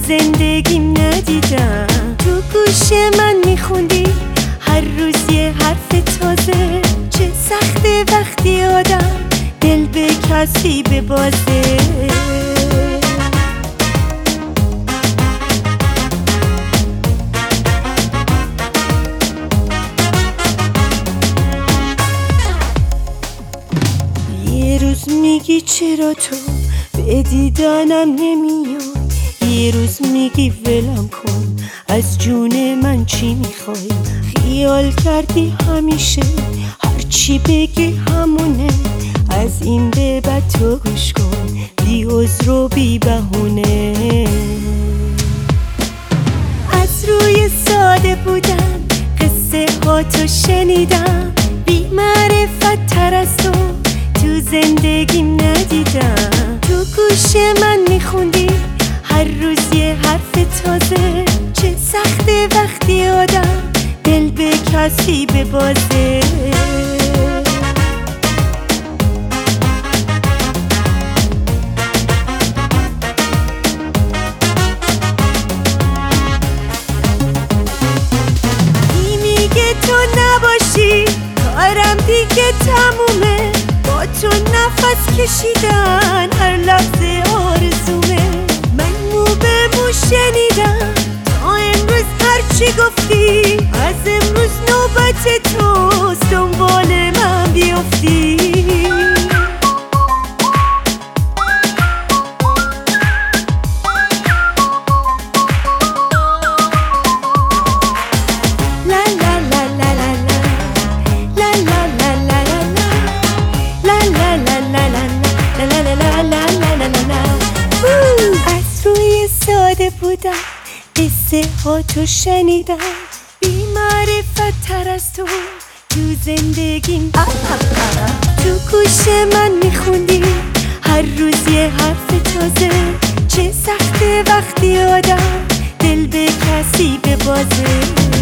زندگیم ندیدم. تو گوش من میخوندی هر روز یه حرف تازه. چه سخته وقتی آدم دل به کسی ببازه. یه روز میگی چرا تو به دیدنم نمیای، یه روز میگی ولم کن از جون من چی میخوای. خیال کردی همیشه هرچی بگی همونه، از این به بعد تو گوش کن بی عذر و بی بهونه. از روی ساده بودن قصه ها تو شنیدم، بی معرفت تر از تو تو زندگیم ندیدم. تو گوش من میخوندی هر روز یه حرف تازه. چه سخته وقتی آدم دل به کسی ببازه. این میگه تو نباشی کارم دیگه تمومه، با تو نفس کشیدن هر لحظه آرزومه. من مو به مو شنیدم تا امروز هرچی گفتی، از امروز نوبت توست دنبال من بیفتی. از روی ساده بودم قصه ها تو شنیدم، بی معرفت تر از تو تو زندگیم. تو گوش من میخوندی هر روز یه حرف تازه. چه سخته وقتی آدم دل به کسی ببازه.